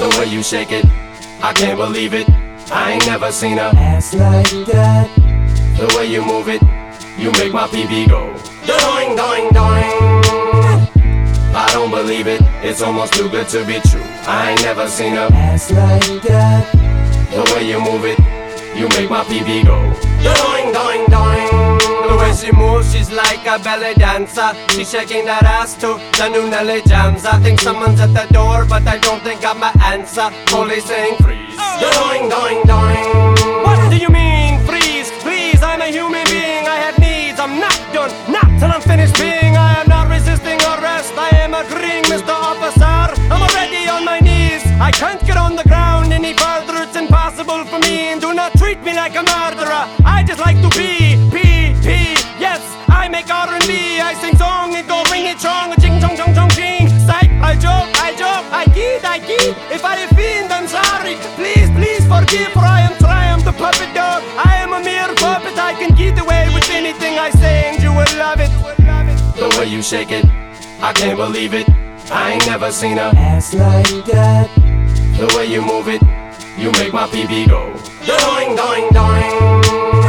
The way you shake it, I can't believe it. I ain't never seen a ass like that. The way you move it, you make my PB go doing, doing, doing. I don't believe it, it's almost too good to be true. I ain't never seen a ass like that. The way you move it, you make my PB go doing, doing, doing. The way she moves, she's like a belly dancer. She's shaking that ass to the new Nelly jams. I think someone's at the door, but I don't think I'm my answer. Police saying freeze, doing, doing, doing. What do you mean freeze? Please, I'm a human being, I have needs. I'm not done, not till I'm finished being. I am not resisting arrest, I am agreeing, Mr. Officer. I'm already on my knees, I can't get on the ground any further. It's impossible for me, and do not treat me like a murderer. I just like to be, yes, I make R&B. I sing song and go ring it strong. Ching chong chong chong ching. Psych, I joke, I kid. If I offend, I'm sorry. Please, please forgive, for I am Triumph, the puppet dog. I am a mere puppet, I can get away with anything I say, and you will love it. The way you shake it, I can't believe it. I ain't never seen a ass like that. The way you move it, you make my PB go doing, doing, doing.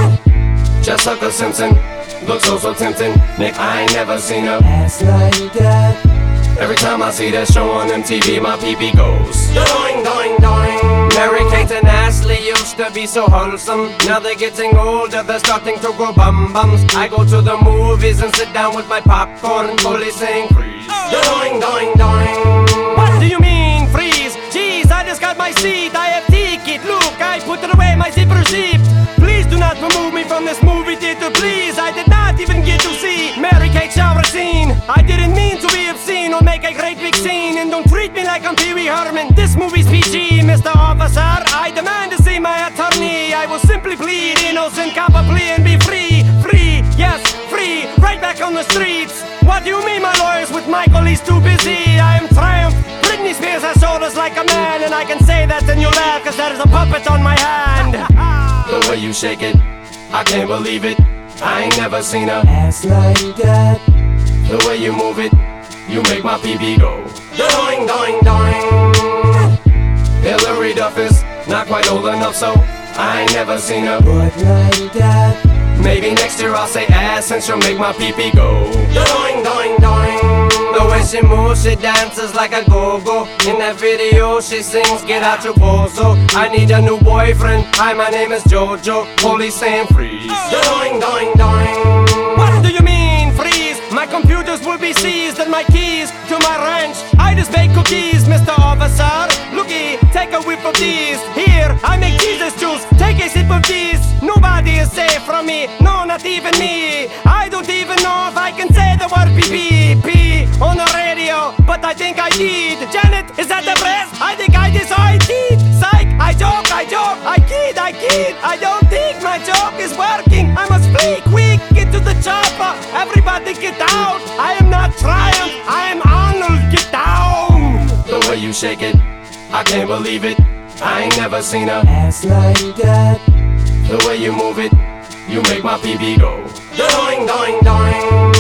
Jessica Simpson looks so tempting. Nick, I ain't never seen a ass like that. Every time I see that show on MTV, my PB goes doing, doing, doing. Mary-Kate and Ashley used to be so wholesome. Now they're getting older, they're starting to grow bum-bums. I go to the movies and sit down with my popcorn. Police saying freeze, doing, doing, doing. What do you mean freeze? Jeez, I just got my seat, I have ticket. Look, I put it away, my zipper zipped. Please do not remove me from this movie theater, please. I did not even get to see Mary-Kate shower scene. I didn't mean to be obscene or make a great big scene. And don't treat me like I'm Pee Wee Herman. This movie's PG, Mr. Officer. I demand to see my attorney. I will simply plead innocent copper plea and be free. Free, yes, free, right back on the streets. What do you mean my lawyer's with Michael? He's too busy. I am Triumph. Britney Spears has shoulders like a man, and I can say that and you laugh, cause there is a puppet on my hand. The way you shake it, I can't believe it. I ain't never seen a ass like that. The way you move it, you make my PB go doing, doing, doing. Hillary Duff is not quite old enough, so I ain't never seen a butt like that. Maybe next year I'll say ass and she'll make my PP go doing, doing, doing. The way she moves, she dances like a go-go. In that video she sings, get out your bozo. I need a new boyfriend, hi my name is Jojo. Police saying freeze, doing, doing, doing. What do you mean freeze? My computers will be seized and my keys to my ranch. I just bake cookies, Mr. Officer. Looky, take a whip of these. Here, I make Jesus juice, take a sip of these. Nobody is safe from me, no, not even me. I don't even know if I can say the word P on the radio, but I think I did. Janet, is that the press? I think I decided. Psych, I joke, I kid. I don't think my joke is working. I must flee quick, get to the chopper. Everybody get out. I am not Triumph, I am Arnold, get down. The way you shake it, I can't believe it. I ain't never seen a ass like that. The way you move it, you make my PB go doing, doing, doing.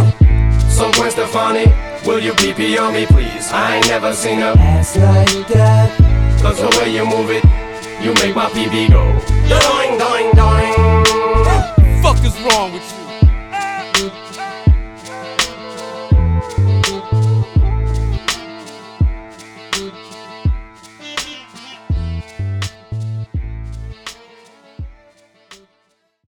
So Gwen Stefani, will you PP on me please? I ain't never seen a ass like that. Cause the way you move it, you make my PB go doing, doing, doing. Fuck is wrong with you?